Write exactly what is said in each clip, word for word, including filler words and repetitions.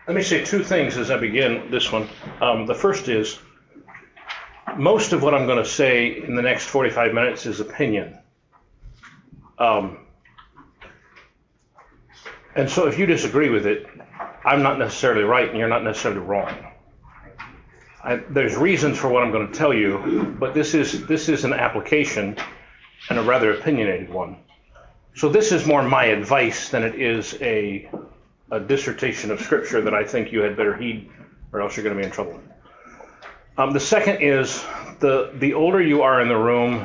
Let me say two things as I begin this one. Um, the first is, most of what I'm going to say in the next forty-five minutes is opinion. Um, and so if you disagree with it, I'm not necessarily right and you're not necessarily wrong. I, there's reasons for what I'm going to tell you, but this is this is an application and a rather opinionated one. So this is more my advice than it is a, a dissertation of scripture that I think you had better heed, or else you're going to be in trouble. Um, the second is, the the older you are in the room,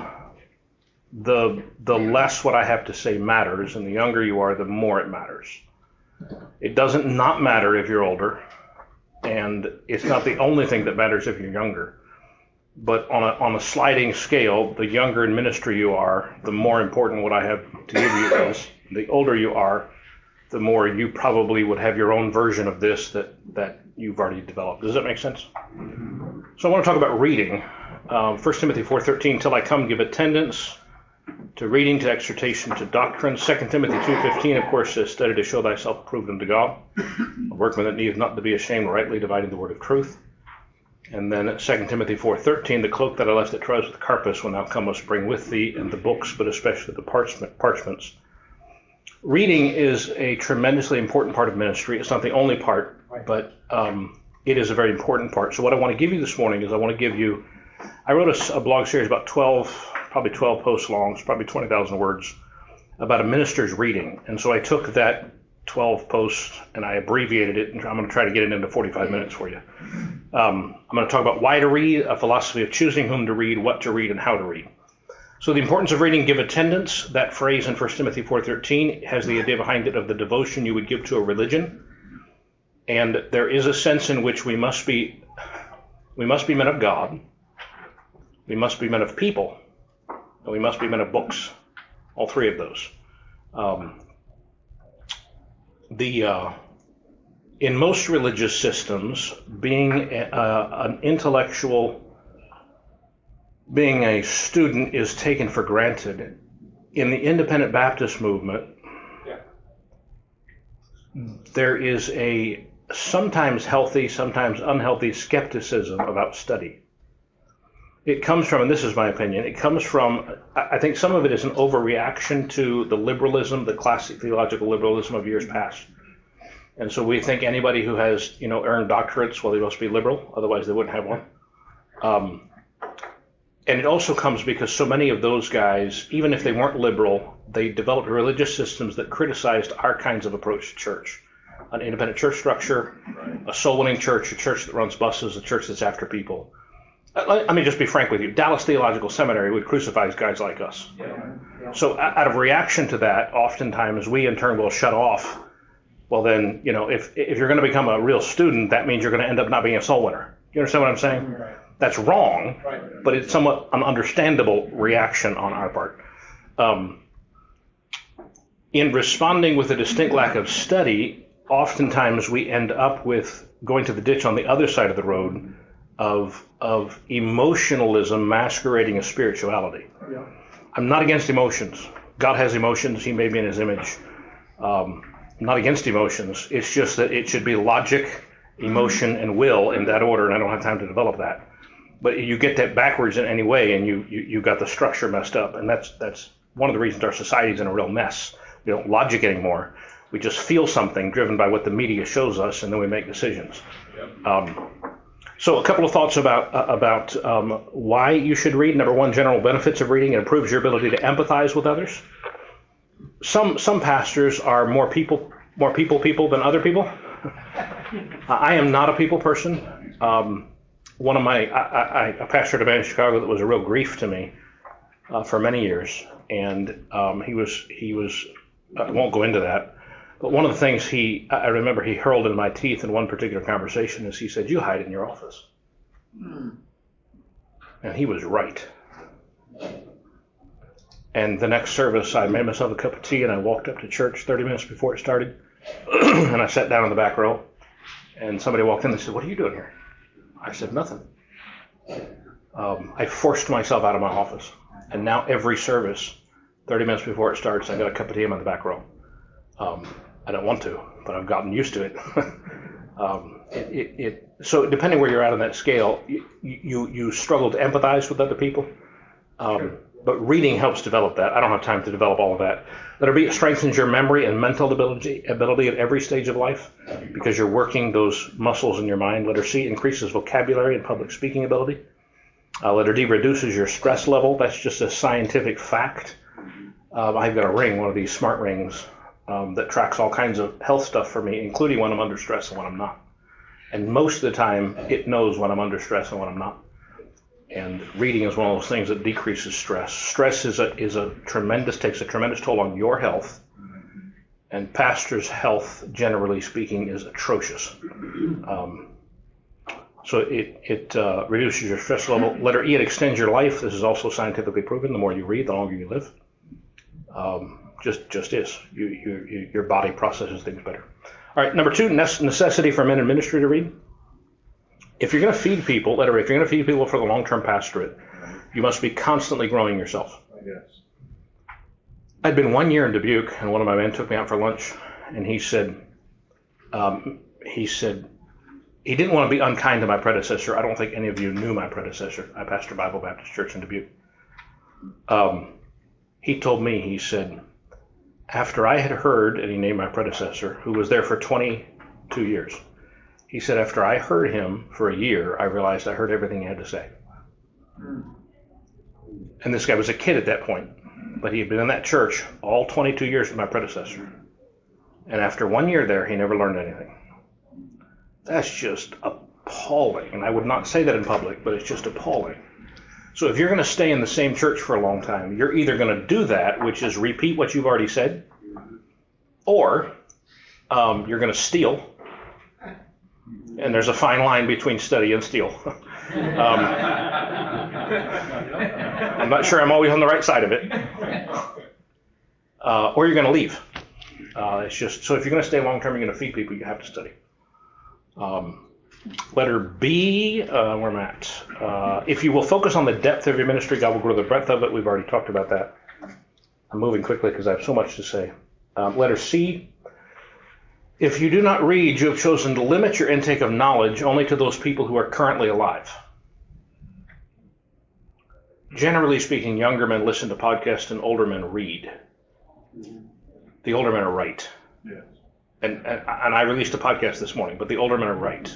the the less what I have to say matters, and the younger you are, the more it matters. It doesn't not matter if you're older, and it's not the only thing that matters if you're younger. But on a on a sliding scale, the younger in ministry you are, the more important what I have to give you is. The older you are, the more you probably would have your own version of this that, that you've already developed. Does that make sense? So I want to talk about reading. Um, First Timothy four thirteen, till I come, give attendance to reading, to exhortation, to doctrine. Second Timothy two fifteen, of course, says, study to show thyself approved unto God, a workman that needeth not to be ashamed, rightly dividing the word of truth. And then Second Timothy four thirteen, the cloak that I left at Troas with Carpus, when thou comest, bring with thee, and the books, but especially the parchment, parchments. Reading is a tremendously important part of ministry. It's not the only part, but um, it is a very important part. So what I want to give you this morning is I want to give you, I wrote a, a blog series about twelve, probably twelve posts long, it's probably twenty thousand words, about a minister's reading. And so I took that twelve posts and I abbreviated it, and I'm going to try to get it into forty-five minutes for you. Um, I'm going to talk about why to read, a philosophy of choosing whom to read, what to read, and how to read. So the importance of reading, give attendance. That phrase in First Timothy four thirteen has the idea behind it of the devotion you would give to a religion. And there is a sense in which we must be, we must be men of God, we must be men of people, and we must be men of books. All three of those. Um, the uh, in most religious systems, being a, uh, an intellectual, being a student is taken for granted. In the independent Baptist movement, yeah. there is a sometimes healthy, sometimes unhealthy skepticism about study. It comes from, and this is my opinion, it comes from, I think some of it is an overreaction to the liberalism, the classic theological liberalism of years past. And so we think anybody who has, you know, earned doctorates, well, they must be liberal, otherwise they wouldn't have one. Um, and it also comes because so many of those guys, even if they weren't liberal, they developed religious systems that criticized our kinds of approach to church. An independent church structure, a soul-winning church, a church that runs buses, a church that's after people. Let me just be frank with you. Dallas Theological Seminary would crucify guys like us. So out of reaction to that, oftentimes we in turn will shut off. Well then, you know, if if you're going to become a real student, that means you're going to end up not being a soul winner. You understand what I'm saying? That's wrong, but it's somewhat an understandable reaction on our part. Um, in responding with a distinct lack of study, oftentimes we end up with going to the ditch on the other side of the road of of emotionalism masquerading as spirituality. Yeah. I'm not against emotions. God has emotions. He made me in his image. Um, I'm not against emotions. It's just that it should be logic, emotion, and will in that order, and I don't have time to develop that. But you get that backwards in any way, and you, you, you got the structure messed up, and that's that's one of the reasons our society's in a real mess. We don't logic anymore. We just feel something driven by what the media shows us, and then we make decisions. Yep. Um, so a couple of thoughts about uh, about um, why you should read. Number one, general benefits of reading. It improves your ability to empathize with others. Some some pastors are more people more people people than other people. I am not a people person. Um, one of my I, I, I pastored a man in Chicago that was a real grief to me uh, for many years, and um, he was he was I won't go into that. But one of the things he, I remember he hurled in my teeth in one particular conversation is he said, "You hide in your office." Mm. And he was right. And the next service, I made myself a cup of tea and I walked up to church thirty minutes before it started. And I sat down in the back row. And somebody walked in and said, "What are you doing here?" I said, "Nothing." Um, I forced myself out of my office. And now every service, thirty minutes before it starts, I got a cup of tea in the back row. Um, I don't want to, but I've gotten used to it. Um, it, it, it, so depending where you're at on that scale, you, you, you struggle to empathize with other people. Um, sure. But reading helps develop that. I don't have time to develop all of that. Letter B, it strengthens your memory and mental ability, ability at every stage of life because you're working those muscles in your mind. Letter C, increases vocabulary and public speaking ability. Uh, letter D, reduces your stress level. That's just a scientific fact. Um, I've got a ring, one of these smart rings, um, that tracks all kinds of health stuff for me, including when I'm under stress and when I'm not. And most of the time, it knows when I'm under stress and when I'm not. And reading is one of those things that decreases stress. Stress is a is a tremendous takes a tremendous toll on your health, and pastors' health, generally speaking, is atrocious. Um, so it it uh, reduces your stress level. Letter E, it extends your life. This is also scientifically proven. The more you read, the longer you live. Um, just just is. You, you your body processes things better. All right, number two, necessity for men in ministry to read. If you're going to feed people, letter A, if you're going to feed people for the long-term pastorate, you must be constantly growing yourself. Yes. I'd been one year in Dubuque, and one of my men took me out for lunch, and he said, um, he said, he didn't want to be unkind to my predecessor. I don't think any of you knew my predecessor. I pastored Bible Baptist Church in Dubuque. Um, he told me, he said, after I had heard, and he named my predecessor, who was there for twenty-two years, he said, after I heard him for a year, I realized I heard everything he had to say. And this guy was a kid at that point, but he had been in that church all twenty-two years with my predecessor. And after one year there, he never learned anything. That's just appalling. And I would not say that in public, but it's just appalling. So if you're going to stay in the same church for a long time, you're either going to do that, which is repeat what you've already said, or um, you're going to steal. And there's a fine line between study and steal. um, I'm not sure I'm always on the right side of it. Uh, or you're going to leave. Uh, it's just so if you're going to stay long term, you're going to feed people, you have to study. Um, letter B, uh, where I'm at. Uh, if you will focus on the depth of your ministry, God will grow the breadth of it. We've already talked about that. I'm moving quickly because I have so much to say. Um, letter C. If you do not read, you have chosen to limit your intake of knowledge only to those people who are currently alive. Generally speaking, younger men listen to podcasts and older men read. The older men are right. Yes. And, and, and I released a podcast this morning, but the older men are right.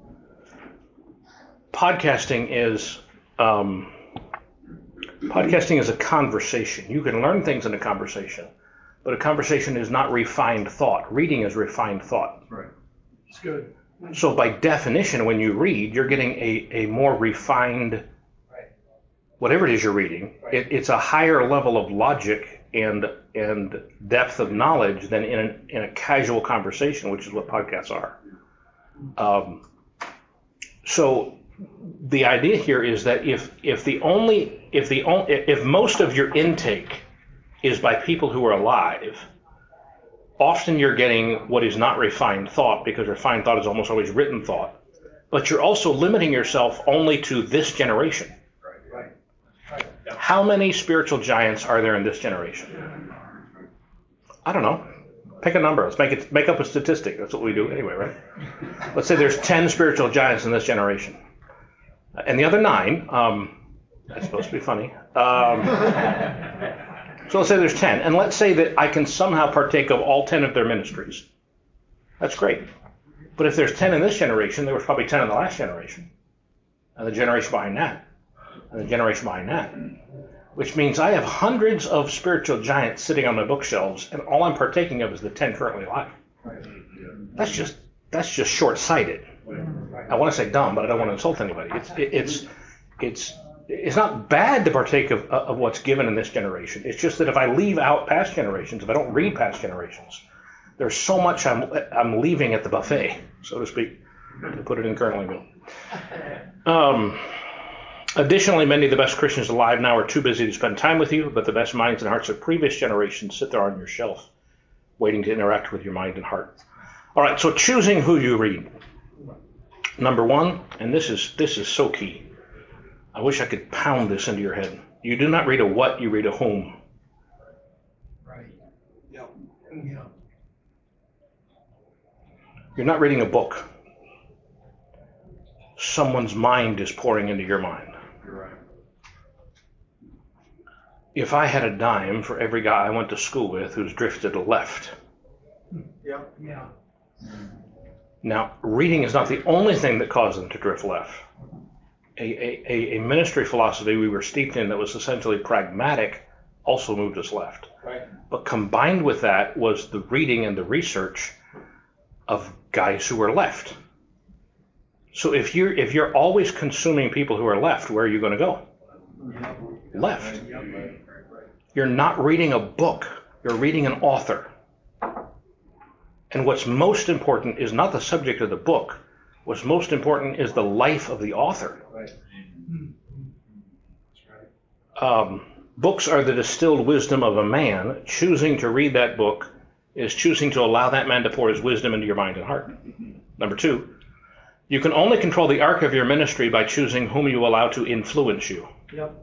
Podcasting is um, podcasting is a conversation. You can learn things in a conversation. But a conversation is not refined thought. Reading is refined thought. Right. It's good. So by definition, when you read, you're getting a, a more refined, right. Whatever it is you're reading. Right. It, it's a higher level of logic and and depth of knowledge than in, an, in a casual conversation, which is what podcasts are. Um, so the idea here is that if if the only if the only, if most of your intake is by people who are alive, often you're getting what is not refined thought, because refined thought is almost always written thought, but you're also limiting yourself only to this generation. Right, right. How many spiritual giants are there in this generation? I don't know. Pick a number. Let's make it make up a statistic. That's what we do anyway, right? Let's say there's ten spiritual giants in this generation. And the other nine, um, that's supposed to be funny. Um, So let's say there's ten, and let's say that I can somehow partake of all ten of their ministries. That's great. But if there's ten in this generation, there was probably ten in the last generation, and the generation behind that, and the generation behind that, which means I have hundreds of spiritual giants sitting on my bookshelves, and all I'm partaking of is the ten currently alive. That's just that's just short-sighted. I want to say dumb, but I don't want to insult anybody. It's it, it's it's. It's not bad to partake of, of what's given in this generation. It's just that if I leave out past generations, if I don't read past generations, there's so much I'm I'm leaving at the buffet, so to speak, to put it in current lingo. Um, additionally, many of the best Christians alive now are too busy to spend time with you, but the best minds and hearts of previous generations sit there on your shelf, waiting to interact with your mind and heart. All right, so choosing who you read. Number one, and this is this is so key. I wish I could pound this into your head. You do not read a what, you read a whom. Right. Yep. Yep. You're not reading a book. someone's mind is pouring into your mind. You're right. If I had a dime for every guy I went to school with who's drifted left. Yeah. Yeah. Now, reading is not the only thing that caused them to drift left. A, a, a ministry philosophy we were steeped in that was essentially pragmatic also moved us left. Right. But combined with that was the reading and the research of guys who were left. So if you're if you're always consuming people who are left, where are you going to go? Yep. Left. Yep. You're not reading a book. You're reading an author. And what's most important is not the subject of the book. What's most important is the life of the author. Right. Um, books are the distilled wisdom of a man. Choosing to read that book is choosing to allow that man to pour his wisdom into your mind and heart. Number two, you can only control the arc of your ministry by choosing whom you allow to influence you. Yep.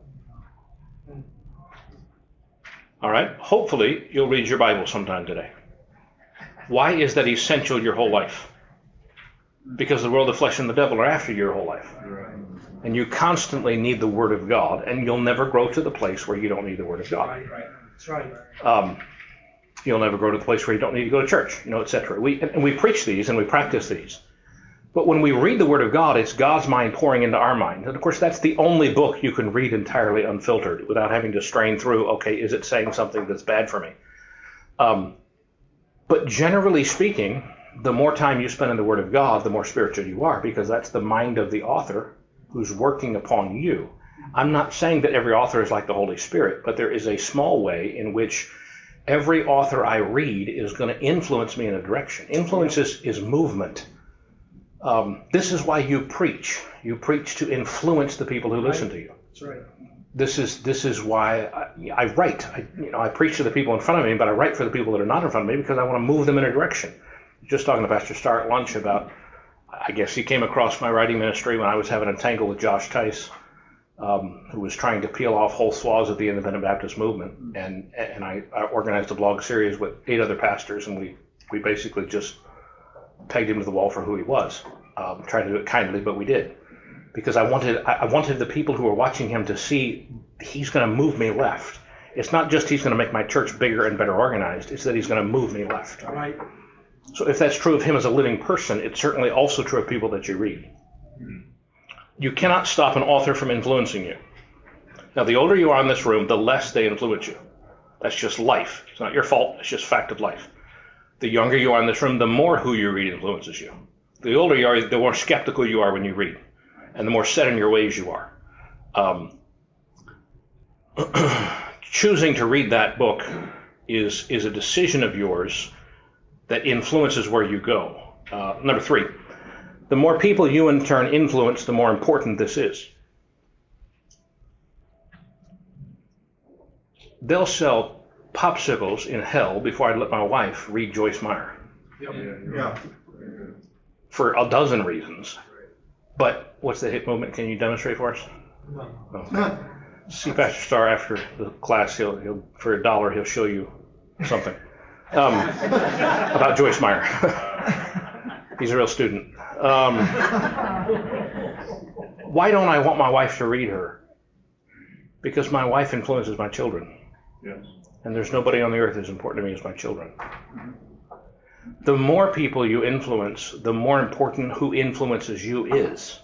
All right? Hopefully, you'll read your Bible sometime today. Why is that essential your whole life? Because the world, the flesh, and the devil are after your whole life. Right. And you constantly need the Word of God, and you'll never grow to the place where you don't need the Word of God. Right. Right. That's right. Um, you'll never grow to the place where you don't need to go to church, you know, et cetera. We, and we preach these and we practice these. But when we read the Word of God, it's God's mind pouring into our mind. And of course, that's the only book you can read entirely unfiltered without having to strain through, okay, is it saying something that's bad for me? Um, but generally speaking, the more time you spend in the Word of God, the more spiritual you are, because that's the mind of the author who's working upon you. I'm not saying that every author is like the Holy Spirit, but there is a small way in which every author I read is going to influence me in a direction. Influence is, is movement. Um, this is why you preach. You preach to influence the people who listen to you. That's right. This is this is why I, I write. I, you know, I preach to the people in front of me, but I write for the people that are not in front of me because I want to move them in a direction. Just talking to Pastor Starr at lunch about, I guess he came across my writing ministry when I was having a tangle with Josh Tice, um, who was trying to peel off whole swaths of the Independent Baptist movement, and and I, I organized a blog series with eight other pastors, and we we basically just pegged him to the wall for who he was. Um, tried to do it kindly, but we did. Because I wanted I wanted the people who were watching him to see he's going to move me left. It's not just he's going to make my church bigger and better organized. It's that he's going to move me left. Right. So if that's true of him as a living person, it's certainly also true of people that you read. You cannot stop an author from influencing you. Now, the older you are in this room, the less they influence you. That's just life. It's not your fault. It's just fact of life. The younger you are in this room, the more who you read influences you. The older you are, the more skeptical you are when you read, and the more set in your ways you are. Um, choosing to read that book is, is a decision of yours that influences where you go. Uh, number three, the more people you in turn influence, the more important this is. They'll sell popsicles in hell before I'd let my wife read Joyce Meyer. Yep. Yeah. For a dozen reasons. But what's the hit movement? Can you demonstrate for us? No. Okay. See Pastor Starr after the class. He'll, he'll for a dollar he'll show you something um, about Joyce Meyer. He's a real student. Um, why don't I want my wife to read her? Because my wife influences my children. Yes. And there's nobody on the earth as important to me as my children. The more people you influence, the more important who influences you is.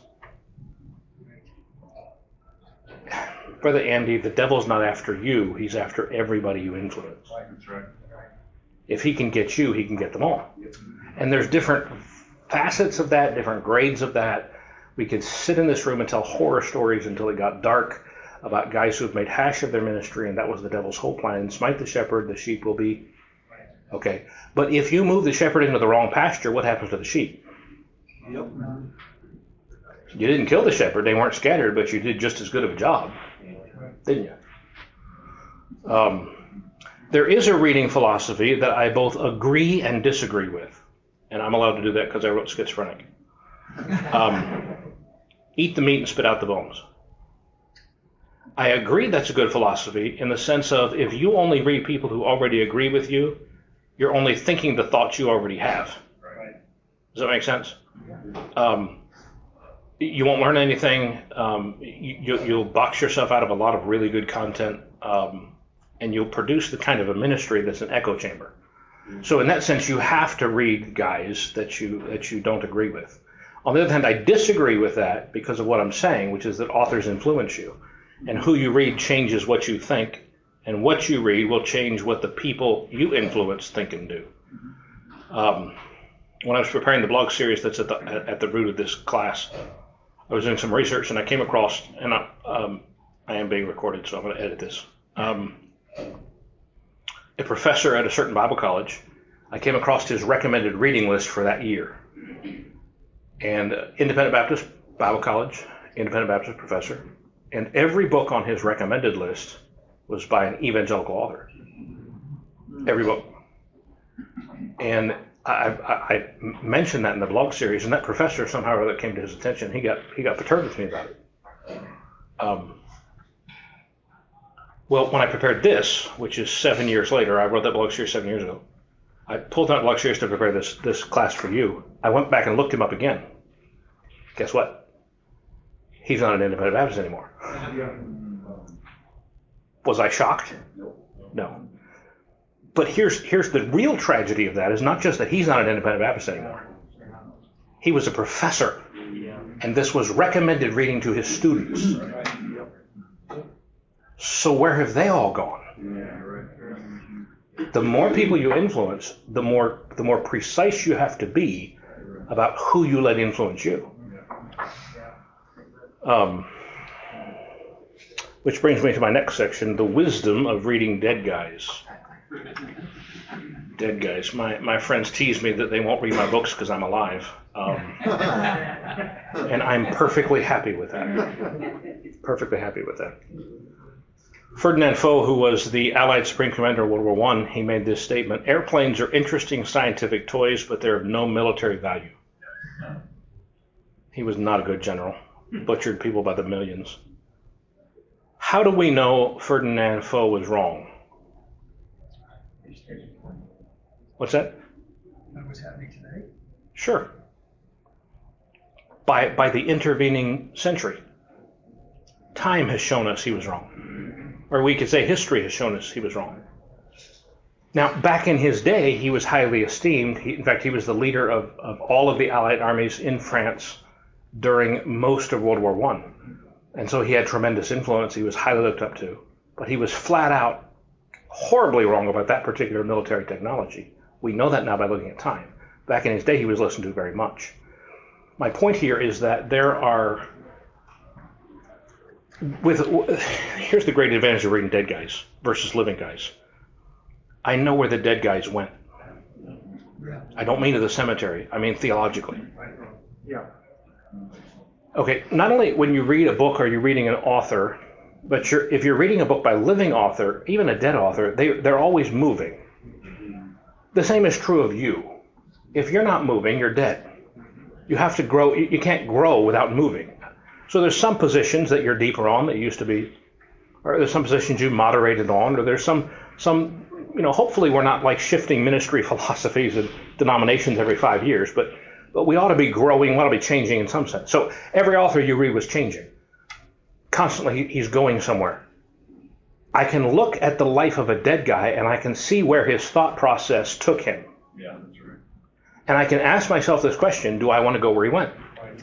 Brother Andy, the devil's not after you. He's after everybody you influence. That's right. If he can get you, he can get them all. And there's different facets of that, different grades of that. We could sit in this room and tell horror stories until it got dark about guys who have made hash of their ministry, and that was the devil's whole plan. Smite the shepherd, the sheep will be... Okay. But if you move the shepherd into the wrong pasture, what happens to the sheep? Yep. You didn't kill the shepherd. They weren't scattered, but you did just as good of a job, didn't you? Um, there is a reading philosophy that I both agree and disagree with. And I'm allowed to do that because I wrote Schizophrenic. Um, eat the meat and spit out the bones. I agree that's a good philosophy in the sense of if you only read people who already agree with you, you're only thinking the thoughts you already have. Right. Does that make sense? Um, you won't learn anything. Um, you, you'll box yourself out of a lot of really good content, um, and you'll produce the kind of a ministry that's an echo chamber. So in that sense, you have to read guys that you that you don't agree with. On the other hand, I disagree with that because of what I'm saying, which is that authors influence you, and who you read changes what you think, and what you read will change what the people you influence think and do. Um, when I was preparing the blog series that's at the at the root of this class, I was doing some research and I came across, and I, um, I am being recorded, so I'm going to edit this. Um, a professor at a certain Bible college, I came across his recommended reading list for that year. And uh, Independent Baptist Bible College, Independent Baptist professor, and every book on his recommended list was by an evangelical author. Every book. And I, I, I mentioned that in the blog series, and that professor somehow or other came to his attention. He got he got perturbed with me about it. Um, well, when I prepared this, which is seven years later, I wrote that blog series seven years ago. I pulled out blog series to prepare this this class for you. I went back and looked him up again. Guess what? He's not an Independent Baptist anymore. Was I shocked? No. But here's here's the real tragedy of that is not just that he's not an Independent Baptist anymore. He was a professor, and this was recommended reading to his students. So where have they all gone? The more people you influence, the more the more precise you have to be about who you let influence you. Um, which brings me to my next section, the wisdom of reading dead guys. Dead guys. My my friends tease me that they won't read my books because I'm alive. Um, and I'm perfectly happy with that. Perfectly happy with that. Ferdinand Foch, who was the Allied Supreme Commander of World War One, he made this statement: airplanes are interesting scientific toys, but they're of no military value. He was not a good general. Butchered people by the millions. How do we know Ferdinand Foch was wrong? What's that? What's happening today? Sure. By by the intervening century. Time has shown us he was wrong. Or we could say history has shown us he was wrong. Now, back in his day, he was highly esteemed. He, in fact, he was the leader of, of all of the Allied armies in France during most of World War One. And so he had tremendous influence. He was highly looked up to. But he was flat out horribly wrong about that particular military technology. We know that now by looking at time. Back in his day, he was listened to very much. My point here is that there are... With, here's the great advantage of reading dead guys versus living guys. I know where the dead guys went. I don't mean to the cemetery. I mean theologically. Yeah. Okay, not only when you read a book are you reading an author, but you're, if you're reading a book by a living author, even a dead author, they, they're always moving. The same is true of you. If you're not moving, you're dead. You have to grow. You, you can't grow without moving. So there's some positions that you're deeper on that you used to be, or there's some positions you moderated on, or there's some, some, you know, hopefully we're not like shifting ministry philosophies and denominations every five years, but but we ought to be growing, we ought to be changing in some sense. So every author you read was changing. Constantly he's going somewhere. I can look at the life of a dead guy and I can see where his thought process took him. Yeah, that's right. And I can ask myself this question, do I want to go where he went?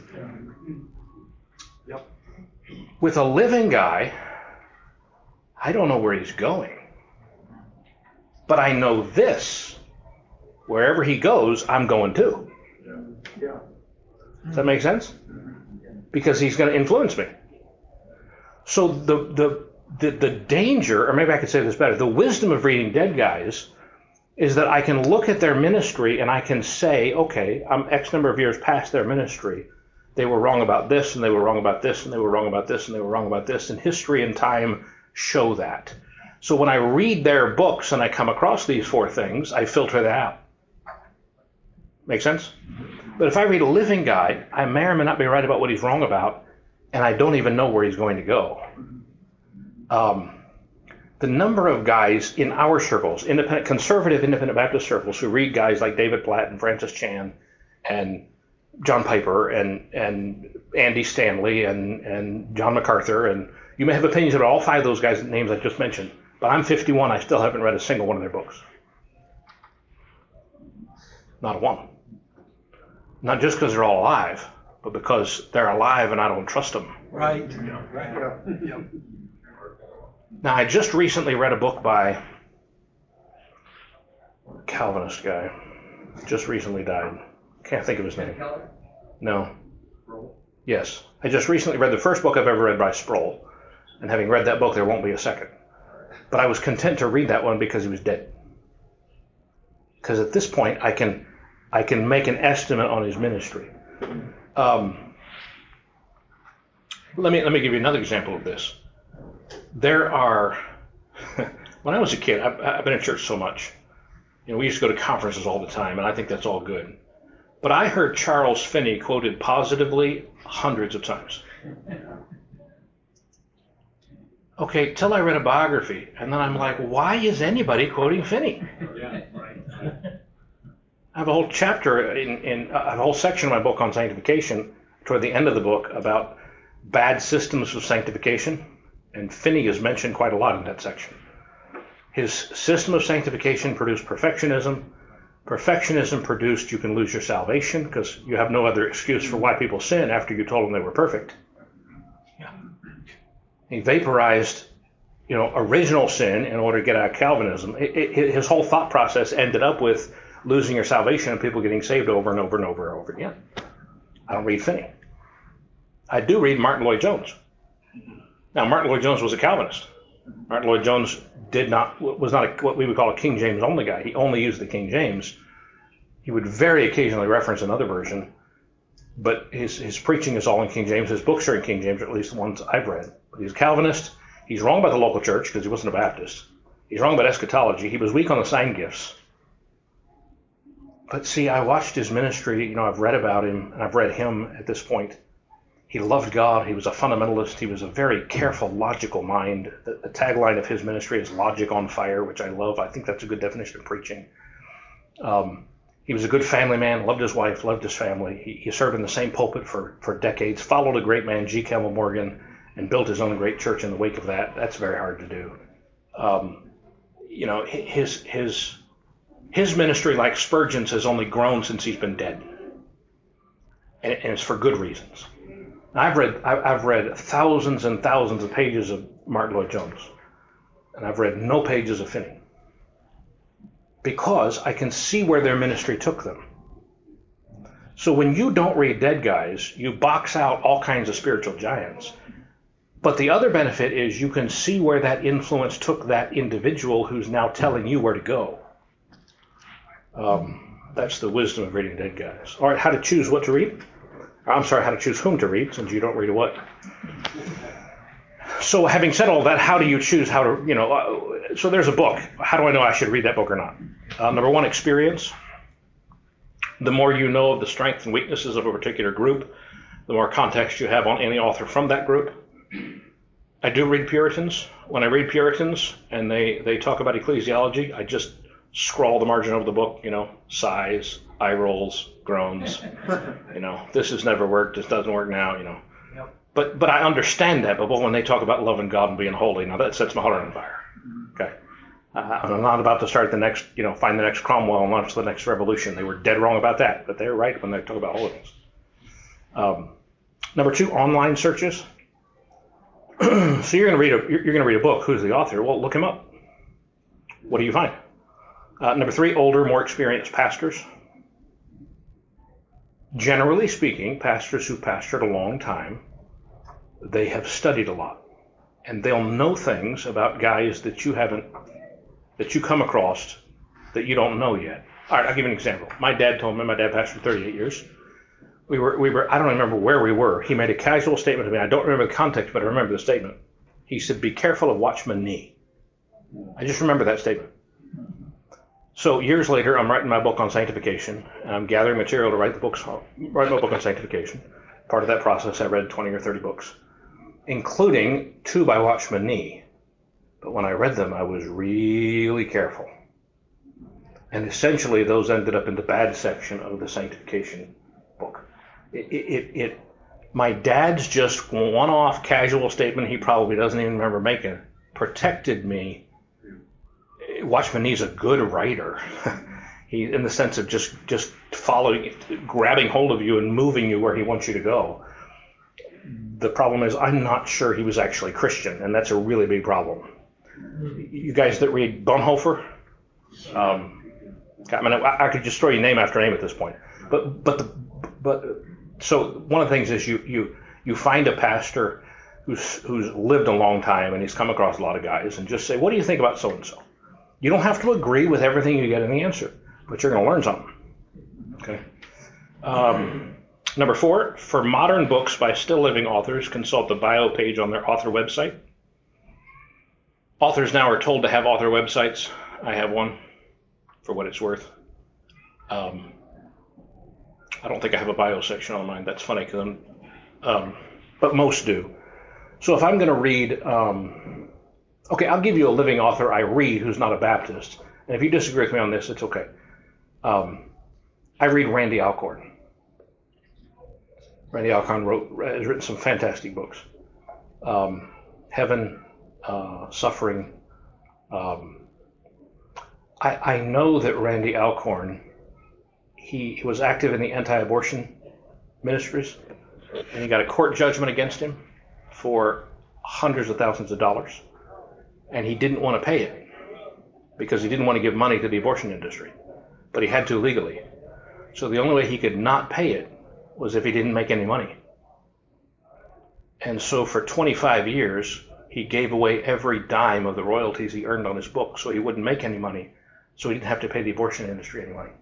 Yep. With a living guy, I don't know where he's going. But I know this. Wherever he goes, I'm going too. Yeah. Does that make sense? Because he's going to influence me. So the, the the the danger, or maybe I could say this better, the wisdom of reading dead guys is that I can look at their ministry and I can say, okay, I'm X number of years past their ministry. They were wrong about this, and they were wrong about this, and they were wrong about this, and they were wrong about this, and history and time show that. So when I read their books and I come across these four things, I filter that out. Make sense? But if I read a living guy, I may or may not be right about what he's wrong about, and I don't even know where he's going to go. Um, the number of guys in our circles, independent, conservative independent Baptist circles, who read guys like David Platt and Francis Chan and John Piper and and Andy Stanley and and John MacArthur, and you may have opinions about all five of those guys' names I just mentioned, but I'm fifty-one. I still haven't read a single one of their books. Not a one. Not just because they're all alive, but because they're alive and I don't trust them. Right. Right. Yeah. Now, I just recently read a book by a Calvinist guy. Just recently died. Can't think of his name. No. Yes. I just recently read the first book I've ever read by Sproul. And having read that book, there won't be a second. But I was content to read that one because he was dead. Because at this point, I can I can make an estimate on his ministry. Um, let me let me give you another example of this. There are, when I was a kid, I've, I've been in church so much. You know, we used to go to conferences all the time, and I think that's all good. But I heard Charles Finney quoted positively hundreds of times. Okay, till I read a biography, and then I'm like, why is anybody quoting Finney? Yeah, right. I have a whole chapter in, in I have a whole section of my book on sanctification toward the end of the book about bad systems of sanctification, and Finney is mentioned quite a lot in that section. His system of sanctification produced perfectionism. Perfectionism produced you can lose your salvation because you have no other excuse for why people sin after you told them they were perfect. Yeah. He vaporized, you know, original sin in order to get out of Calvinism. It, it, his whole thought process ended up with losing your salvation and people getting saved over and over and over and over again. I don't read Finney. I do read Martin Lloyd-Jones. Now, Martin Lloyd-Jones was a Calvinist. Martin Lloyd-Jones did not was not a, what we would call a King James only guy. He only used the King James. He would very occasionally reference another version, but his his preaching is all in King James. His books are in King James, or at least the ones I've read. But he's a Calvinist. He's wrong about the local church because he wasn't a Baptist. He's wrong about eschatology. He was weak on the sign gifts. But see, I watched his ministry. You know, I've read about him, and I've read him at this point. He loved God. He was a fundamentalist. He was a very careful, logical mind. The, the tagline of his ministry is logic on fire, which I love. I think that's a good definition of preaching. Um, he was a good family man, loved his wife, loved his family. He, he served in the same pulpit for, for decades, followed a great man, G. Campbell Morgan, and built his own great church in the wake of that. That's very hard to do. Um, you know, his his his ministry, like Spurgeon's, has only grown since he's been dead. And, and it's for good reasons. I've read I've read thousands and thousands of pages of Martin Lloyd-Jones, and I've read no pages of Finney, because I can see where their ministry took them. So when you don't read dead guys, you box out all kinds of spiritual giants. But the other benefit is you can see where that influence took that individual who's now telling you where to go. Um, that's the wisdom of reading dead guys. All right, how to choose what to read? I'm sorry, how to choose whom to read, since you don't read a what. So having said all that, how do you choose how to, you know, uh, so there's a book. How do I know I should read that book or not? Uh, number one, experience. The more you know of the strengths and weaknesses of a particular group, the more context you have on any author from that group. I do read Puritans. When I read Puritans and they, they talk about ecclesiology, I just scrawl the margin of the book, you know, sighs, eye rolls, groans, you know, this has never worked, this doesn't work now, you know. Yep. But but I understand that, but when they talk about loving God and being holy, now that sets my heart on fire. Okay. Uh, I'm not about to start the next, you know, find the next Cromwell and launch the next revolution. They were dead wrong about that, but they're right when they talk about holiness. Um, number two, online searches. So you're going to read a you're, you're going to read a book. Who's the author? Well, look him up. What do you find? Uh, number three, older, more experienced pastors. Generally speaking, pastors who pastored a long time, they have studied a lot, and they'll know things about guys that you haven't, that you come across that you don't know yet. All right, I'll give you an example. My dad told me, my dad pastored thirty-eight years. We were, we were, I don't remember where we were. He made a casual statement to me. I don't remember the context, but I remember the statement. He said, "Be careful of Watchman Nee." I just remember that statement. So years later, I'm writing my book on sanctification. I'm gathering material to write the books, write my book on sanctification. Part of that process, I read twenty or thirty books, including two by Watchman Nee. But when I read them, I was really careful. And essentially, those ended up in the bad section of the sanctification book. It, it, it my dad's just one-off casual statement he probably doesn't even remember making protected me. Watchman Nee's a good writer. He, in the sense of just just following, grabbing hold of you and moving you where he wants you to go. The problem is, I'm not sure he was actually Christian, and that's a really big problem. You guys that read Bonhoeffer, um, I mean, I, I could just throw you name after name at this point. But but the but so one of the things is you you you find a pastor who's who's lived a long time and he's come across a lot of guys and just say, what do you think about so and so? You don't have to agree with everything you get in the answer, but you're going to learn something. Okay. Um, number four, for modern books by still living authors, consult the bio page on their author website. Authors now are told to have author websites. I have one, for what it's worth. Um, I don't think I have a bio section on mine. That's funny, because I'm, um, but most do. So if I'm going to read, um, okay, I'll give you a living author I read who's not a Baptist. And if you disagree with me on this, it's okay. Um, I read Randy Alcorn. Randy Alcorn wrote, has written some fantastic books. Um, Heaven, uh, Suffering. Um, I, I know that Randy Alcorn, he, he was active in the anti-abortion ministries, and he got a court judgment against him for hundreds of thousands of dollars, and he didn't want to pay it because he didn't want to give money to the abortion industry, but he had to legally. So the only way he could not pay it was if he didn't make any money. And so for twenty-five years, he gave away every dime of the royalties he earned on his book so he wouldn't make any money, so he didn't have to pay the abortion industry any money.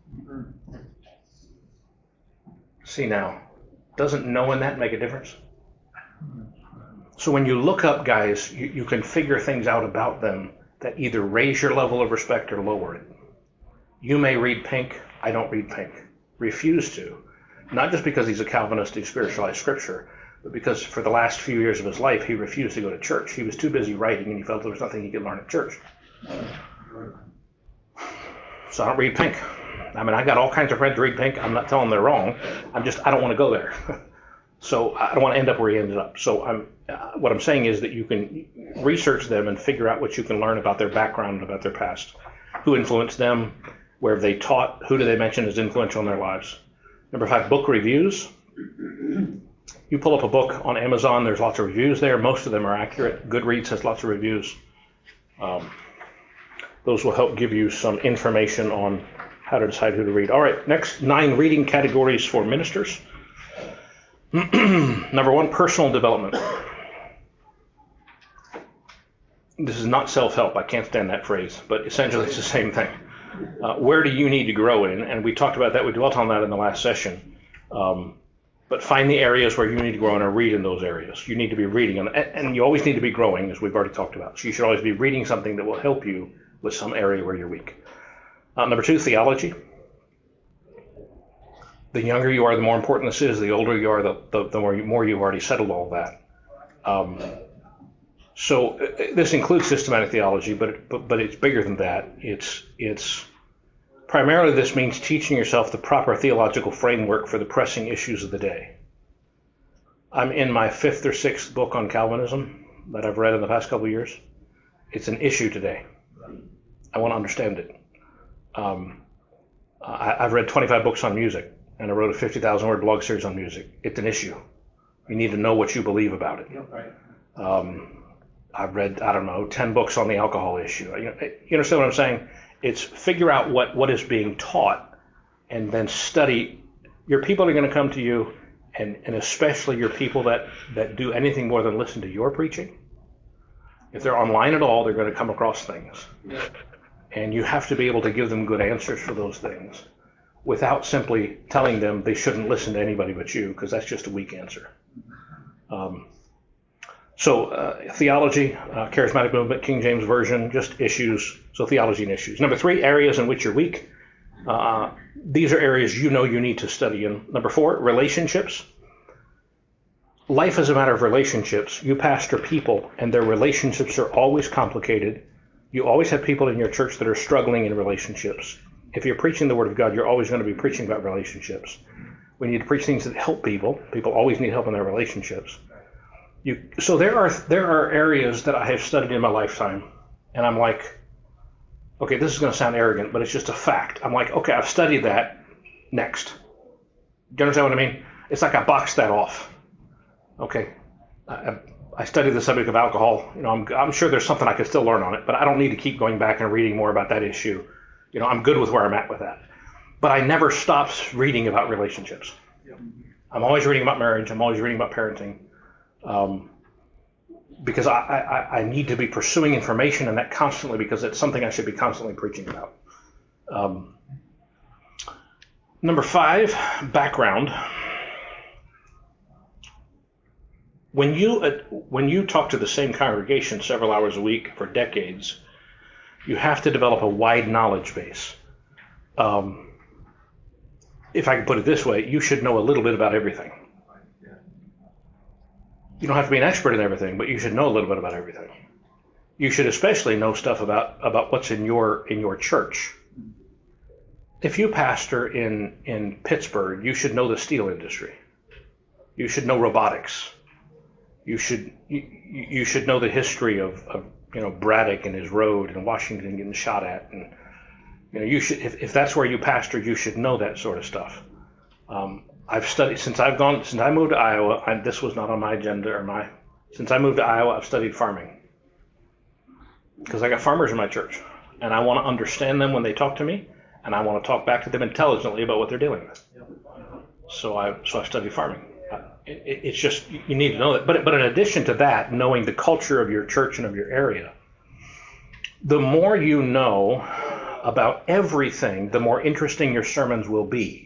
See now, doesn't knowing that make a difference? So when you look up guys, you, you can figure things out about them that either raise your level of respect or lower it. You may read Pink. I don't read Pink. Refuse to. Not just because he's a Calvinist who spiritualized Scripture, but because for the last few years of his life, he refused to go to church. He was too busy writing, and he felt there was nothing he could learn at church. So I don't read Pink. I mean, I got all kinds of friends who read Pink. I'm not telling them they're wrong. I'm just, I don't want to go there. So I don't want to end up where he ended up. So I'm, uh, what I'm saying is that you can research them and figure out what you can learn about their background and about their past. Who influenced them? Where have they taught? Who do they mention as influential in their lives? Number five, book reviews. You pull up a book on Amazon, there's lots of reviews there. Most of them are accurate. Goodreads has lots of reviews. Um, those will help give you some information on how to decide who to read. All right, next, nine reading categories for ministers. Number one, personal development. This is not self-help. I can't stand that phrase, but essentially it's the same thing. Uh, where do you need to grow in? And we talked about that. We dwelt on that in the last session. Um, but find the areas where you need to grow in and read in those areas. You need to be reading, and, and you always need to be growing, as we've already talked about. So you should always be reading something that will help you with some area where you're weak. Uh, number two, theology. The younger you are, the more important this is. The older you are, the, the, the more, you, more you've already settled all that. Um, so uh, this includes systematic theology, but, it, but but it's bigger than that. It's it's primarily this means teaching yourself the proper theological framework for the pressing issues of the day. I'm in my fifth or sixth book on Calvinism that I've read in the past couple of years. It's an issue today. I want to understand it. Um, I, I've read twenty-five books on music, and I wrote a fifty thousand word blog series on music. It's an issue. You need to know what you believe about it. Um, I've read, I don't know, ten books on the alcohol issue. You, know, you understand what I'm saying? It's figure out what, what is being taught and then study. Your people are going to come to you, and, and especially your people that, that do anything more than listen to your preaching. If they're online at all, they're going to come across things. And you have to be able to give them good answers for those things without simply telling them they shouldn't listen to anybody but you, because that's just a weak answer. Um, so uh, theology, uh, charismatic movement, King James Version, just issues. So theology and issues. Number three, areas in which you're weak. Uh, these are areas you know you need to study in. Number four, relationships. Life is a matter of relationships. You pastor people, and their relationships are always complicated. You always have people in your church that are struggling in relationships. If you're preaching the Word of God, you're always going to be preaching about relationships. We need to preach things that help people. People always need help in their relationships. You, so there are there are areas that I have studied in my lifetime, and I'm like, okay, this is going to sound arrogant, but it's just a fact. I'm like, okay, I've studied that. Next. Do you understand what I mean? It's like I boxed that off. Okay, I, I studied the subject of alcohol. You know, I'm, I'm sure there's something I could still learn on it, but I don't need to keep going back and reading more about that issue. You know, I'm good with where I'm at with that. But I never stopped reading about relationships. I'm always reading about marriage. I'm always reading about parenting. Um, because I, I, I need to be pursuing information in that constantly, because it's something I should be constantly preaching about. Um, number five, background. When you uh, when you talk to the same congregation several hours a week for decades, you have to develop a wide knowledge base. Um, if I can put it this way, you should know a little bit about everything. You don't have to be an expert in everything, but you should know a little bit about everything. You should especially know stuff about, about what's in your in your church. If you pastor in, in Pittsburgh, you should know the steel industry. You should know robotics. You should you, you should know the history of, of you know Braddock and his road and Washington getting shot at, and you know you should if, if that's where you pastor, you should know that sort of stuff. Um, I've studied since I've gone since I moved to Iowa. I, this was not on my agenda or my since I moved to Iowa. I've studied farming because I got farmers in my church, and I want to understand them when they talk to me, and I want to talk back to them intelligently about what they're dealing with. So I so I studied farming. It, it's just you need to know that. But but in addition to that, knowing the culture of your church and of your area, the more you know about everything, the more interesting your sermons will be.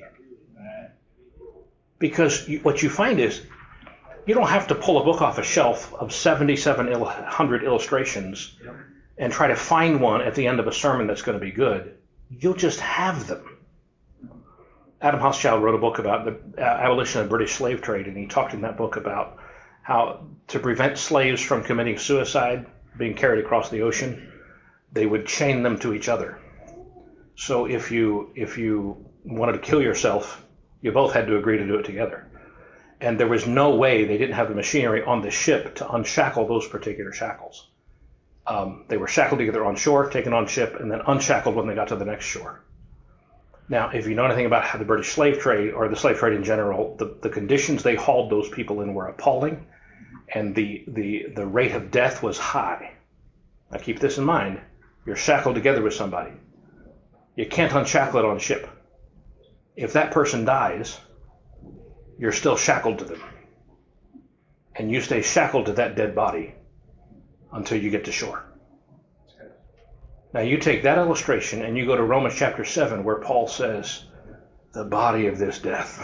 Because you, what you find is you don't have to pull a book off a shelf of seventy-seven hundred illustrations and try to find one at the end of a sermon that's going to be good. You'll just have them. Adam Hochschild wrote a book about the abolition of the British slave trade, and he talked in that book about how to prevent slaves from committing suicide, being carried across the ocean, they would chain them to each other. So if you if you wanted to kill yourself, you both had to agree to do it together. And there was no way, they didn't have the machinery on the ship to unshackle those particular shackles. Um, they were shackled together on shore, taken on ship, and then unshackled when they got to the next shore. Now, if you know anything about how the British slave trade, or the slave trade in general, the, the conditions they hauled those people in were appalling, and the, the, the rate of death was high. Now keep this in mind. You're shackled together with somebody. You can't unshackle it on ship. If that person dies, you're still shackled to them. And you stay shackled to that dead body until you get to shore. Now you take that illustration and you go to Romans chapter seven, where Paul says, the body of this death.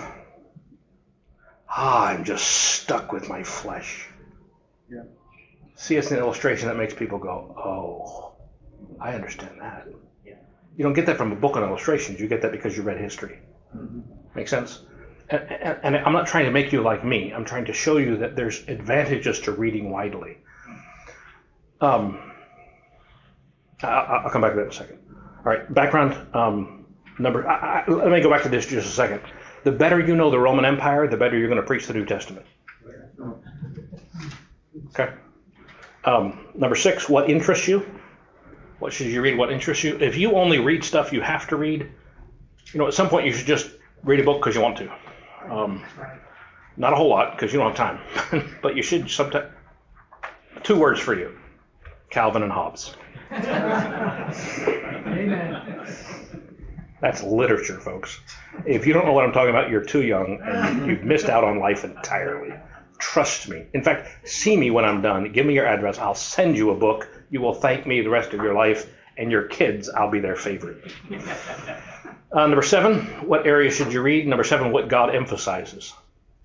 Ah, I'm just stuck with my flesh. Yeah. See, it's an illustration that makes people go, oh, I understand that. Yeah. You don't get that from a book on illustrations. You get that because you read history. Mm-hmm. Make sense? And, and, and I'm not trying to make you like me. I'm trying to show you that there's advantages to reading widely. Um, I'll come back to that in a second. All right, background um, number. I, I, let me go back to this just a second. The better you know the Roman Empire, the better you're going to preach the New Testament. Okay. Um, number six, what interests you? What should you read? What interests you? If you only read stuff you have to read, you know, at some point you should just read a book because you want to. Um, not a whole lot because you don't have time, but you should sometimes. Two words for you: Calvin and Hobbes. Amen. That's literature, folks. If you don't know what I'm talking about, you're too young and you've missed out on life entirely. Trust me. In fact, see me when I'm done. Give me your address. I'll send you a book. You will thank me the rest of your life, and your kids, I'll be their favorite. Uh, number seven, what area should you read? Number seven, what God emphasizes.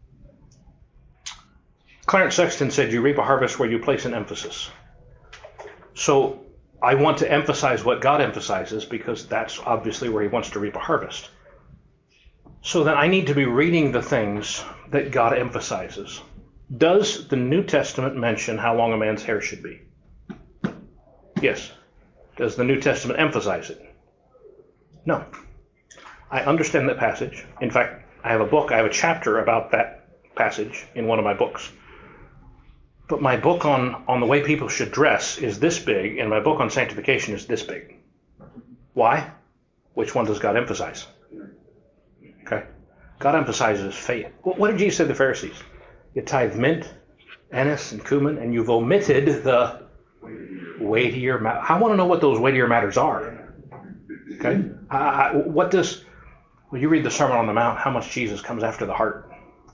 Clarence Sexton said, you reap a harvest where you place an emphasis. So I want to emphasize what God emphasizes because that's obviously where he wants to reap a harvest. So then I need to be reading the things that God emphasizes. Does the New Testament mention how long a man's hair should be? Yes. Does the New Testament emphasize it? No. I understand that passage. In fact, I have a book, I have a chapter about that passage in one of my books. But my book on, on the way people should dress is this big, and my book on sanctification is this big. Why? Which one does God emphasize? Okay. God emphasizes faith. What did Jesus say to the Pharisees? You tithe mint, anise, and cumin, and you've omitted the weightier matters. I want to know what those weightier matters are. Okay. Uh, what does, when you read the Sermon on the Mount, how much Jesus comes after the heart?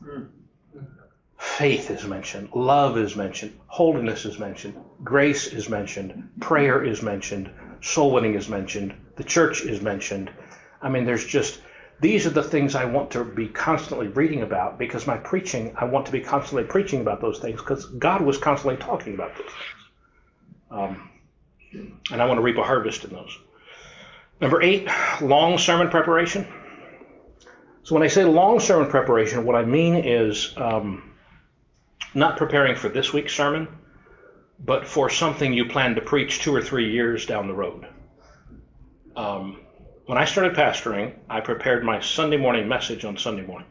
Faith is mentioned. Love is mentioned. Holiness is mentioned. Grace is mentioned. Prayer is mentioned. Soul winning is mentioned. The church is mentioned. I mean, there's just, these are the things I want to be constantly reading about, because my preaching, I want to be constantly preaching about those things because God was constantly talking about those things. Um, and I want to reap a harvest in those. Number eight, long sermon preparation. So when I say long sermon preparation, what I mean is um, not preparing for this week's sermon, but for something you plan to preach two or three years down the road. Um, when I started pastoring, I prepared my Sunday morning message on Sunday morning.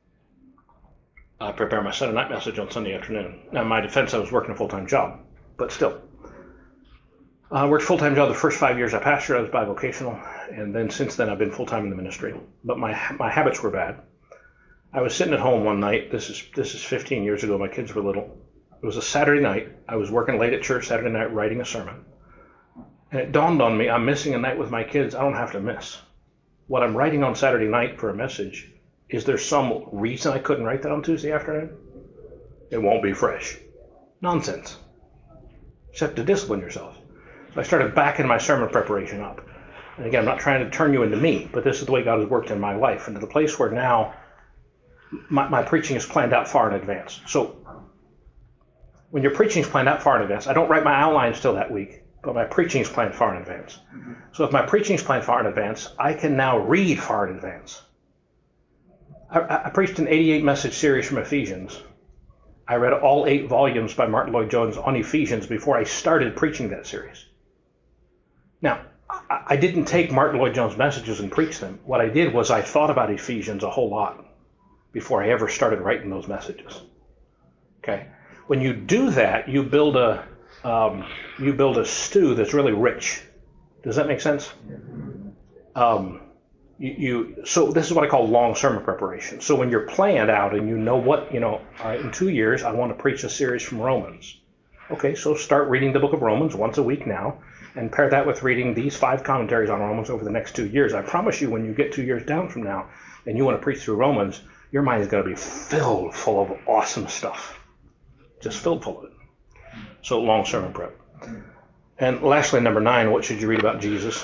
I prepared my Sunday night message on Sunday afternoon. Now, in my defense, I was working a full-time job, but still. I worked full-time job the first five years I pastored. I was bivocational, and then since then I've been full-time in the ministry. But my my habits were bad. I was sitting at home one night. This is this is fifteen years ago. My kids were little. It was a Saturday night. I was working late at church Saturday night writing a sermon. And it dawned on me, I'm missing a night with my kids I don't have to miss. What I'm writing on Saturday night for a message, is there some reason I couldn't write that on Tuesday afternoon? It won't be fresh. Nonsense. Just have to discipline yourself. So I started backing my sermon preparation up. And again, I'm not trying to turn you into me, but this is the way God has worked in my life, and to the place where now my, my preaching is planned out far in advance. So when your preaching is planned out far in advance, I don't write my outlines till that week, but my preaching is planned far in advance. So if my preaching is planned far in advance, I can now read far in advance. I, I preached an eighty-eight message series from Ephesians. I read all eight volumes by Martin Lloyd-Jones on Ephesians before I started preaching that series. Now, I, I didn't take Martin Lloyd-Jones' messages and preach them. What I did was I thought about Ephesians a whole lot before I ever started writing those messages. Okay? When you do that, you build a um, you build a stew that's really rich. Does that make sense? Um, you, you so this is what I call long sermon preparation. So when you're planned out and you know what, you know, all right, in two years I want to preach a series from Romans. Okay, so start reading the book of Romans once a week now, and pair that with reading these five commentaries on Romans over the next two years. I promise you, when you get two years down from now and you want to preach through Romans, your mind is going to be filled full of awesome stuff. Just filled full of it. So long sermon prep. And lastly, number nine, what should you read about Jesus?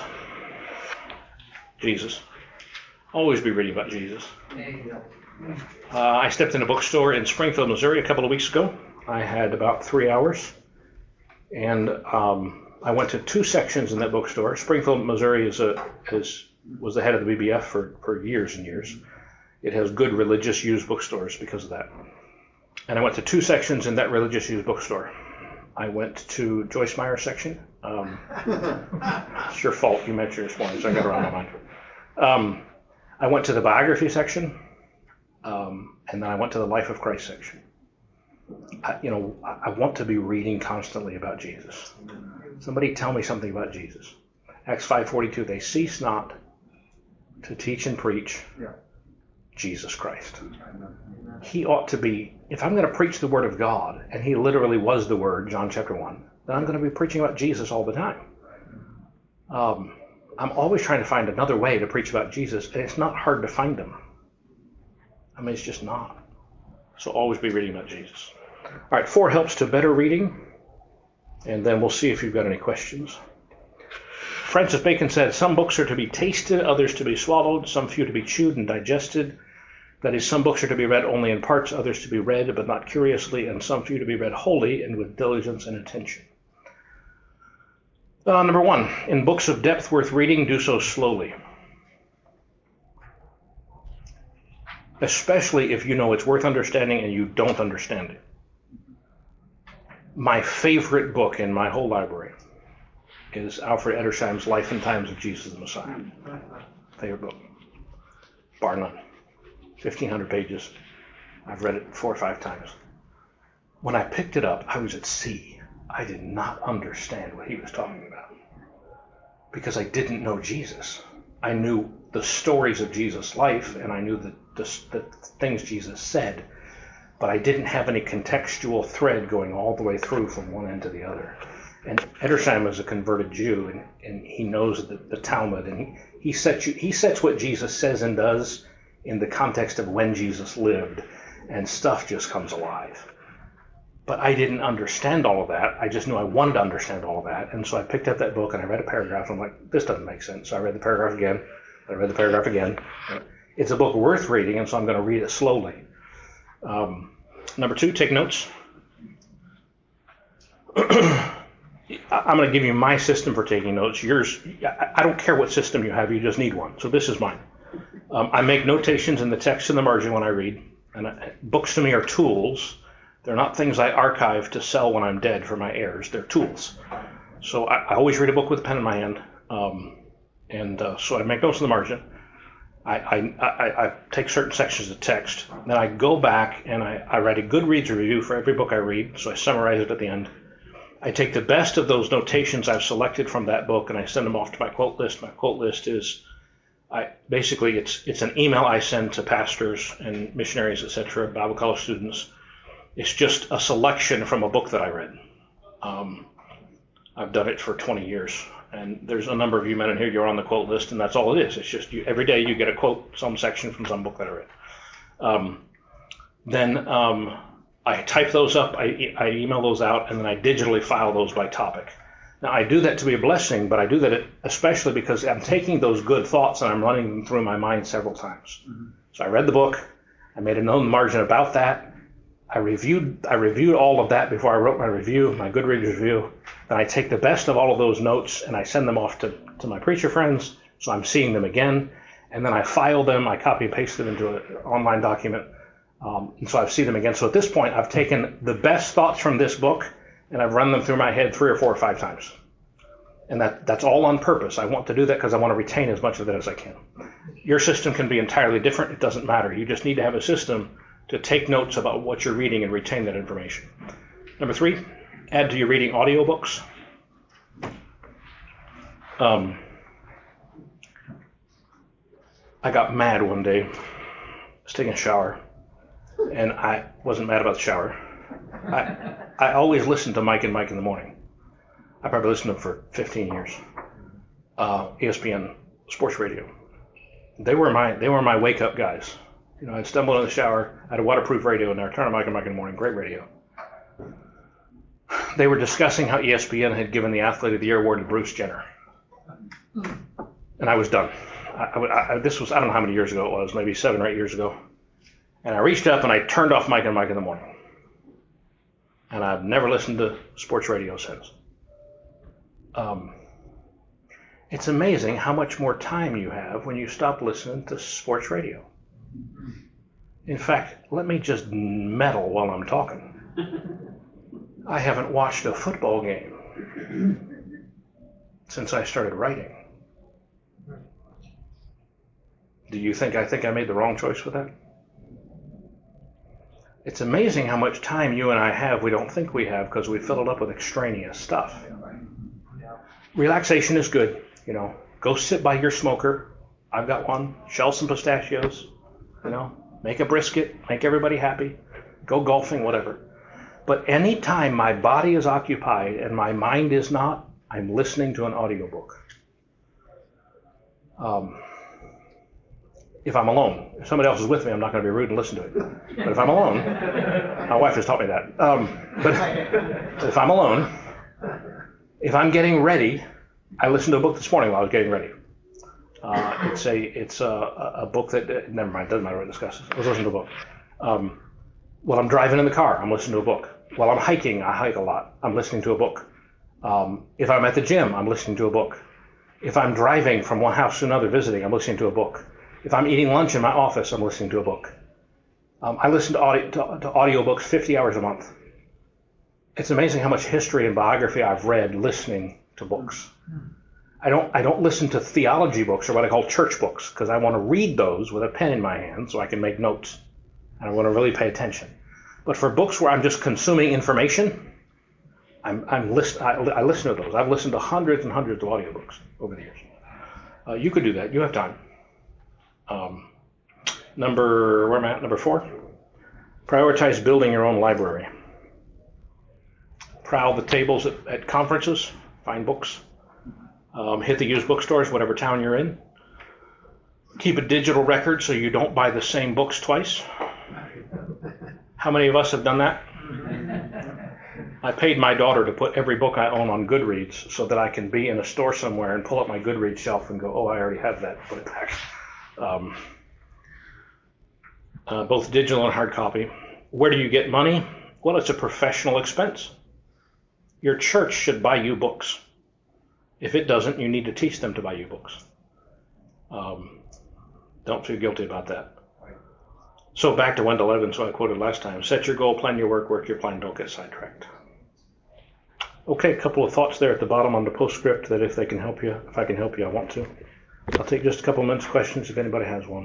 Jesus. Always be reading about Jesus. Uh, I stepped in a bookstore in Springfield, Missouri a couple of weeks ago. I had about three hours. And um, I went to two sections in that bookstore. Springfield, Missouri is a, is, was the head of the B B F for, for years and years. It has good religious used bookstores because of that. And I went to two sections in that religious used bookstore. I went to Joyce Meyer's section. Um, it's your fault you mentioned this morning, so I got her on my mind. Um, I went to the biography section, um, and then I went to the Life of Christ section. I, you know, I, I want to be reading constantly about Jesus. Somebody tell me something about Jesus. Acts five forty-two, they cease not to teach and preach Yeah. Jesus Christ. He ought to be, if I'm going to preach the Word of God, and He literally was the Word, John chapter one, then I'm going to be preaching about Jesus all the time. Um, I'm always trying to find another way to preach about Jesus, and it's not hard to find them. I mean, it's just not. So always be reading about Jesus. All right, four helps to better reading, and then we'll see if you've got any questions. Francis Bacon said, some books are to be tasted, others to be swallowed, some few to be chewed and digested. That is, some books are to be read only in parts, others to be read but not curiously, and some few to be read wholly and with diligence and attention. Uh, number one, in books of depth worth reading, do so slowly. Especially if you know it's worth understanding and you don't understand it. My favorite book in my whole library is Alfred Edersheim's Life and Times of Jesus the Messiah. Favorite book. Bar none. fifteen hundred pages. I've read it four or five times. When I picked it up, I was at sea. I did not understand what he was talking about because I didn't know Jesus. I knew the stories of Jesus' life, and I knew the, the, the things Jesus said, but I didn't have any contextual thread going all the way through from one end to the other. And Edersheim is a converted Jew, and, and he knows the, the Talmud, and he, he sets you, he sets what Jesus says and does in the context of when Jesus lived, and stuff just comes alive. But I didn't understand all of that. I just knew I wanted to understand all of that, and so I picked up that book and I read a paragraph, and I'm like, this doesn't make sense. So I read the paragraph again. I read the paragraph again. It's a book worth reading, and so I'm going to read it slowly. Um, number two, take notes. I'm going to give you my system for taking notes. Yours, I don't care what system you have, you just need one. So this is mine. Um, I make notations in the text in the margin when I read. And I, books to me are tools. They're not things I archive to sell when I'm dead for my heirs. They're tools. So I, I always read a book with a pen in my hand. Um, and uh, so I make notes in the margin. I, I, I, I take certain sections of text. Then I go back and I, I write a Goodreads review for every book I read. So I summarize it at the end. I take the best of those notations I've selected from that book and I send them off to my quote list. My quote list is, I basically it's it's an email I send to pastors and missionaries, et cetera, Bible college students. It's just a selection from a book that I read. Um, I've done it for twenty years, and there's a number of you men in here. You're on the quote list, and that's all it is. It's just you, every day you get a quote, some section from some book that I read. Um, then. Um, I type those up, I, I email those out, and then I digitally file those by topic. Now, I do that to be a blessing, but I do that especially because I'm taking those good thoughts and I'm running them through my mind several times. Mm-hmm. So I read the book, I made a note in the margin about that, I reviewed I reviewed all of that before I wrote my review, my Goodreads review. Then I take the best of all of those notes and I send them off to, to my preacher friends, so I'm seeing them again, and then I file them, I copy and paste them into an online document. Um, and so I see them again. So at this point, I've taken the best thoughts from this book and I've run them through my head three or four or five times. And that, that's all on purpose. I want to do that because I want to retain as much of it as I can. Your system can be entirely different. It doesn't matter. You just need to have a system to take notes about what you're reading and retain that information. Number three, add to your reading audiobooks. Um, I got mad one day. I was taking a shower. And I wasn't mad about the shower. I I always listened to Mike and Mike in the morning. I probably listened to them for fifteen years. Uh, E S P N Sports Radio. They were my they were my wake up guys. You know, I'd stumble in the shower. I had a waterproof radio in there. Turn on Mike and Mike in the morning. Great radio. They were discussing how E S P N had given the Athlete of the Year award to Bruce Jenner, and I was done. I, I, I, this was I don't know how many years ago it was, maybe seven or eight years ago. And I reached up and I turned off Mike and Mike in the morning. And I've never listened to sports radio since. Um, it's amazing how much more time you have when you stop listening to sports radio. In fact, let me just meddle while I'm talking. I haven't watched a football game since I started writing. Do you think I think I made the wrong choice with that? It's amazing how much time you and I have we don't think we have because we fill it up with extraneous stuff. Relaxation is good, you know. Go sit by your smoker. I've got one. Shell some pistachios, you know. Make a brisket. Make everybody happy. Go golfing, whatever. But any time my body is occupied and my mind is not, I'm listening to an audiobook. Um, If I'm alone. If somebody else is with me, I'm not going to be rude and listen to it. But if I'm alone, my wife has taught me that. Um, but if I'm alone, if I'm getting ready, I listened to a book this morning while I was getting ready. Uh, it's a it's a, a book that, uh, never mind, doesn't matter what it discusses. I was listening to a book. Um, while I'm driving in the car, I'm listening to a book. While I'm hiking, I hike a lot. I'm listening to a book. Um, if I'm at the gym, I'm listening to a book. If I'm driving from one house to another visiting, I'm listening to a book. If I'm eating lunch in my office, I'm listening to a book. Um, I listen to, audio, to, to audiobooks fifty hours a month. It's amazing how much history and biography I've read listening to books. I don't I don't listen to theology books or what I call church books because I want to read those with a pen in my hand so I can make notes. And I want to really pay attention. But for books where I'm just consuming information, I'm I'm listen I, I listen to those. I've listened to hundreds and hundreds of audiobooks over the years. Uh, you could do that. You have time. Um, number where am I at? Number four. Prioritize building your own library. Prowl the tables at, at conferences. Find books. Um, hit the used bookstores, whatever town you're in. Keep a digital record so you don't buy the same books twice. How many of us have done that? I paid my daughter to put every book I own on Goodreads so that I can be in a store somewhere and pull up my Goodreads shelf and go, oh, I already have that, put it back. Um, uh, both digital and hard copy. Where do you get money? Well, it's a professional expense. Your church should buy you books. If it doesn't, you need to teach them to buy you books. Um, don't feel guilty about that. So back to Wendell Evans, who I quoted last time. Set your goal, plan your work, work your plan, don't get sidetracked. Okay, a couple of thoughts there at the bottom on the postscript that if they can help you, if I can help you, I want to. I'll take just a couple minutes questions if anybody has one.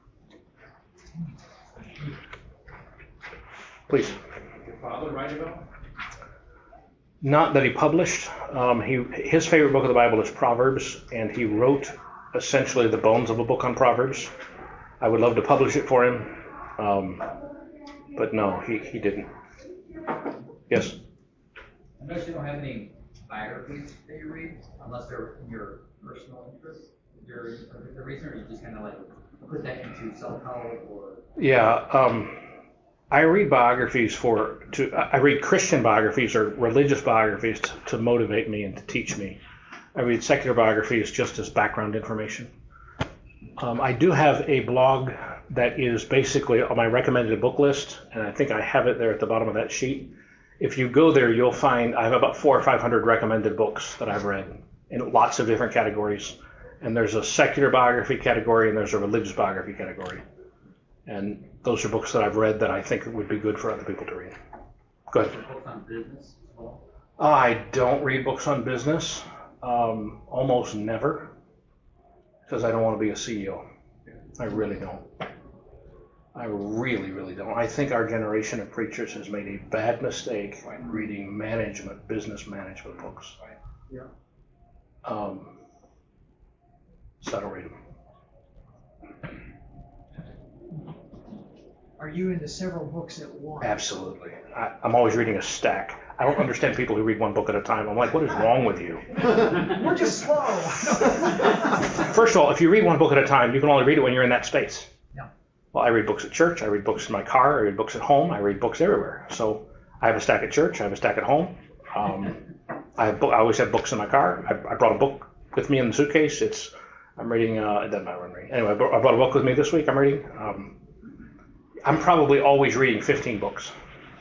Please. Did your father write about? Not that he published. Um, he his favorite book of the Bible is Proverbs, and he wrote essentially the bones of a book on Proverbs. I would love to publish it for him, um, but no, he, he didn't. Yes? I notice you don't have any biographies that you read, unless they're in your personal interest. Is there a particular reason, or you just kind of like put that into self-help or? Yeah, um, I read biographies for, to, I read Christian biographies or religious biographies to, to motivate me and to teach me. I read secular biographies just as background information. Um, I do have a blog that is basically on my recommended book list, and I think I have it there at the bottom of that sheet. If you go there, you'll find I have about four or five hundred recommended books that I've read in lots of different categories. And there's a secular biography category and there's a religious biography category. And those are books that I've read that I think would be good for other people to read. Go ahead. Books on business as well? I don't read books on business, um, almost never, because I don't want to be a C E O. I really don't. I really, really don't. I think our generation of preachers has made a bad mistake reading management, business management books. Yeah. Um, so I don't read them. Are you into several books at once? Absolutely. I, I'm always reading a stack. I don't understand people who read one book at a time. I'm like, what is wrong with you? We're just slow. First of all, if you read one book at a time, you can only read it when you're in that space. Yeah. Well, I read books at church. I read books in my car. I read books at home. I read books everywhere. So I have a stack at church. I have a stack at home. Um, I have bo- I always have books in my car. I, I brought a book with me in the suitcase. It's I'm reading. Uh, it doesn't matter what I'm reading. Anyway, I brought, I brought a book with me this week. I'm reading. Um, I'm probably always reading fifteen books.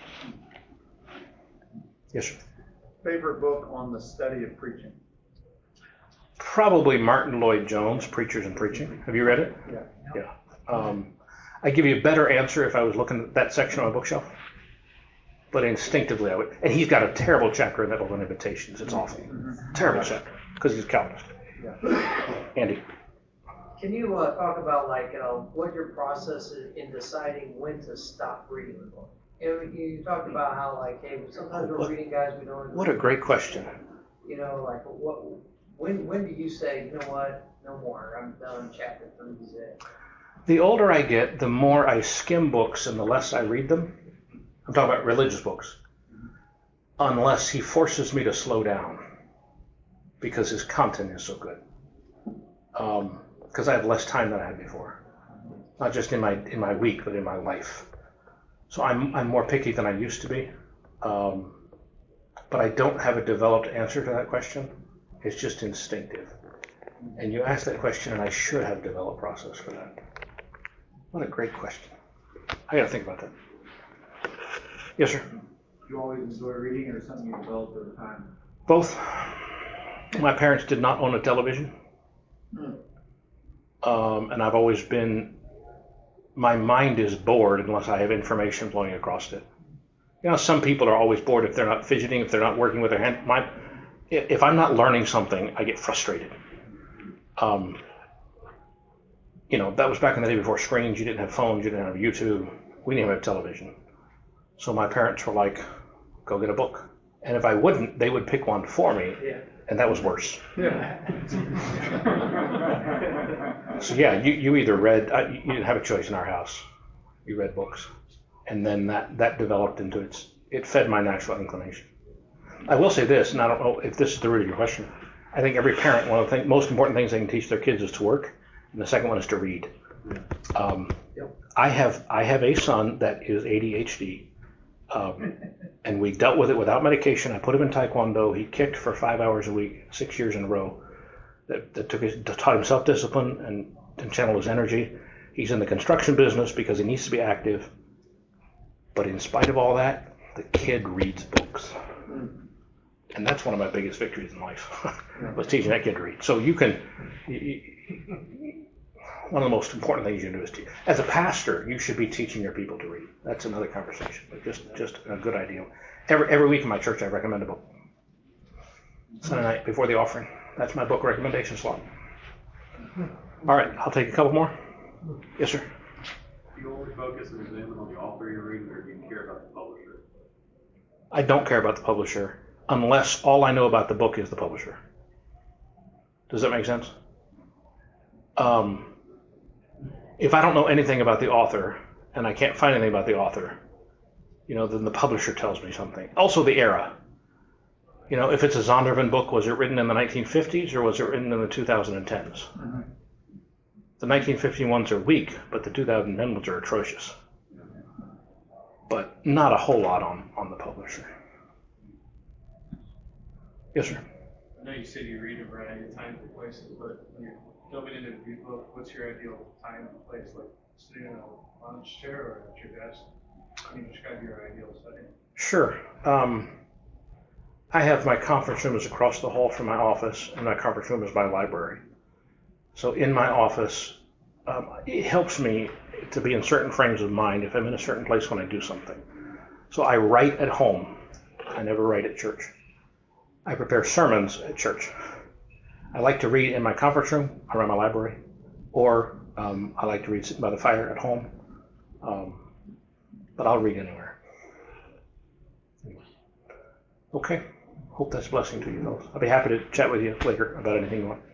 Yes, sir. Favorite book on the study of preaching? Probably Martin Lloyd-Jones, Preachers and Preaching. Have you read it? Yeah. Yeah. Um, I'd give you a better answer if I was looking at that section on my bookshelf. But instinctively I would. And he's got a terrible chapter in that book on invitations. It's awful. Mm-hmm. Terrible chapter. Because he's a Calvinist. Yeah. Andy. Can you uh, talk about like uh, what your process is in deciding when to stop reading a book? You know, you talked about how like, hey, sometimes we're What- reading guys we don't. What a great question. You know, like what? When when do you say, you know what, no more? I'm done. Chapter three is it. The older I get, the more I skim books and the less I read them. I'm talking about religious books. Unless he forces me to slow down because his content is so good. Um, because I have less time than I had before. Not just in my in my week, but in my life. So I'm I'm more picky than I used to be. Um, but I don't have a developed answer to that question. It's just instinctive. And you asked that question, and I should have a developed process for that. What a great question. I got to think about that. Yes, sir. Do you always enjoy reading, or something you developed over time? Both. My parents did not own a television. Um, and I've always been, my mind is bored unless I have information flowing across it. You know, some people are always bored if they're not fidgeting, if they're not working with their hand. My, if, if I'm not learning something, I get frustrated. Um, you know, that was back in the day before screens. You didn't have phones, you didn't have YouTube, we didn't even have television. So my parents were like, go get a book. And if I wouldn't, they would pick one for me, Yeah. and that was worse. Yeah. So yeah, you, you either read, uh, you didn't have a choice in our house. You read books. And then that, that developed into its, it fed my natural inclination. I will say this, and I don't know if this is the root of your question. I think every parent, one of the thing, most important things they can teach their kids is to work, and the second one is to read. Um, I have I have a son that is A D H D, um, and we dealt with it without medication. I put him in Taekwondo. He kicked for five hours a week, six years in a row. That, that took his, taught him self-discipline and, and channeled his energy. He's in the construction business because he needs to be active. But in spite of all that, the kid reads books. And that's one of my biggest victories in life, was teaching that kid to read. So you can, you, you, one of the most important things you can do is teach. As a pastor, you should be teaching your people to read. That's another conversation, but just, just a good idea. Every, every week in my church, I recommend a book. Sunday night before the offering. That's my book recommendation slot. All right, I'll take a couple more. Yes, sir. Do you only focus and examine on the author you're reading, or do you care about the publisher? I don't care about the publisher unless all I know about the book is the publisher. Does that make sense? Um, if I don't know anything about the author and I can't find anything about the author, you know, then the publisher tells me something. Also the era. You know, if it's a Zondervan book, was it written in the nineteen fifties or was it written in the two thousand tens? Mm-hmm. The nineteen fifty ones are weak, but the two thousand ten ones are atrocious. But not a whole lot on, on the publisher. Yes, sir. I know you said you read a variety of times and places, but when you're delving into a new book, what's your ideal time and place? Like sitting in a lounge chair or at your desk? Can you describe your ideal setting? Sure. Um, I have my conference room is across the hall from my office, and my conference room is my library. So in my office, um, it helps me to be in certain frames of mind if I'm in a certain place when I do something. So I write at home. I never write at church. I prepare sermons at church. I like to read in my conference room around my library, or um, I like to read sitting by the fire at home. Um, but I'll read anywhere. Okay. Hope that's a blessing to you, fellas. I'll be happy to chat with you later about anything you want.